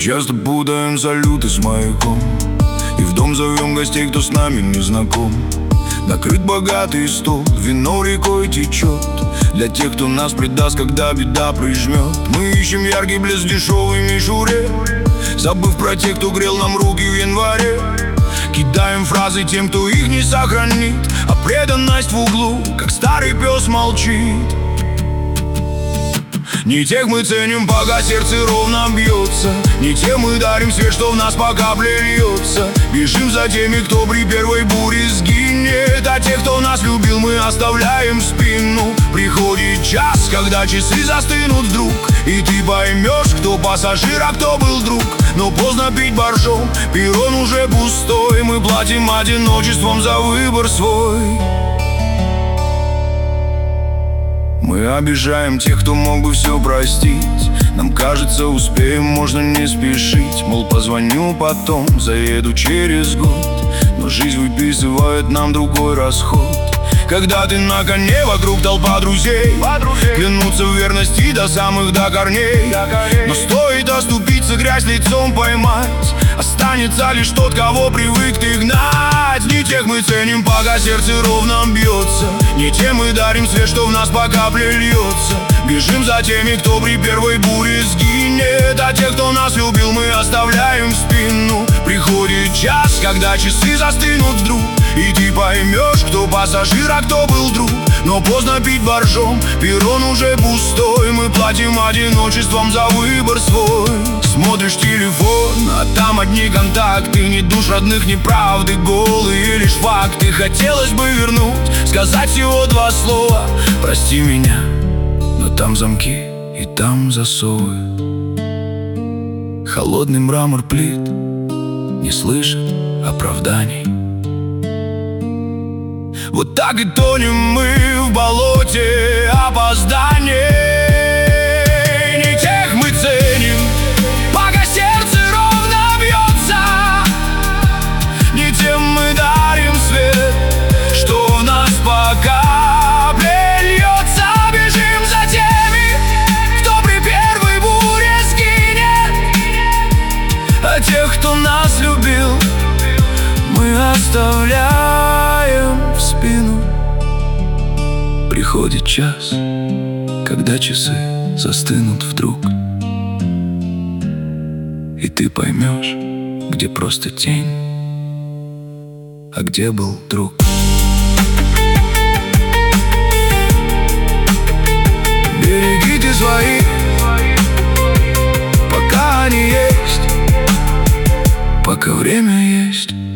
часто путаем салюты с маяком, и в дом зовем гостей, кто с нами не знаком. Накрыт богатый стол, вино рекой течет для тех, кто нас предаст, когда беда прижмет. Мы ищем яркий блеск в дешевой мишуре, забыв про тех, кто грел нам руки в январе. Кидаем фразы тем, кто их не сохранит, а преданность в углу, как старый пес, молчит. Не тех мы ценим, пока сердце ровно бьется, не тем мы дарим свет, что в нас по капле льется. Бежим за теми, кто при первой буре сгинет, а тех, кто нас любил, мы оставляем в спину. Приходит час, когда часы застынут вдруг, и ты поймешь, кто пассажир, а кто был друг. Но поздно пить боржом, перрон уже пустой, мы платим одиночеством за выбор свой. Мы обижаем тех, кто мог бы все простить. Нам кажется, успеем, можно не спешить. Мол, позвоню потом, заеду через год. Но жизнь выписывает нам другой расход. Когда ты на коне, вокруг толпа друзей, клянутся в верности до корней. Но стоит оступиться, грязь лицом поймать, останется лишь тот, кого привык ты гнать. Не тех мы ценим, пока сердце ровно бьется, не тем мы дарим свет, что в нас по капле льется. Бежим за теми, кто при первой буре сгинет, а тех, кто нас любил, мы оставляем в спину. Приходит час, когда часы застынут вдруг, и ты поймешь, кто пассажир, а кто был друг. Но поздно пить боржом, перрон уже пустой, мы платим одиночеством за выбор свой. Смотришь телефон, а там одни контакты, ни душ родных, ни правды, голые лишь факты. Хотелось бы вернуть, сказать всего два слова: прости меня, но там замки и там засовы. Холодный мрамор плит не слышит оправданий. Вот так и тонем мы в болоте опозданий. Не тех мы ценим, пока сердце ровно бьется, не тем мы дарим свет, что в нас по капле льется. Бежим за теми, кто при первой буре сгинет, а тех, кто нас любил, мы оставляем в спину. Приходит час, когда часы застынут вдруг, и ты поймешь, где просто тень, а где был друг. Берегите свои, пока они есть, пока время есть.